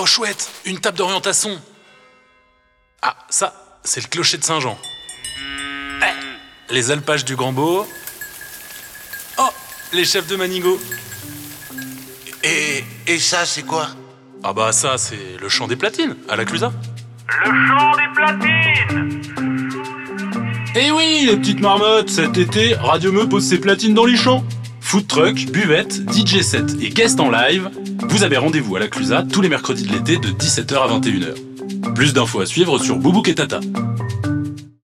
chouette, une table d'orientation. Ah, ça, c'est le clocher de Saint-Jean. Les alpages du Grand-Beau. Oh, les chefs de Manigot. Et ça, c'est quoi? Ah bah ça, c'est le champ des platines, à la Clusaz. Le champ des platines! Eh oui, les petites marmottes, cet été, Radio Meux pose ses platines dans les champs. Food truck, buvette, DJ set et guest en live, vous avez rendez-vous à la Clusaz tous les mercredis de l'été de 17h à 21h. Plus d'infos à suivre sur Boubouk et Tata.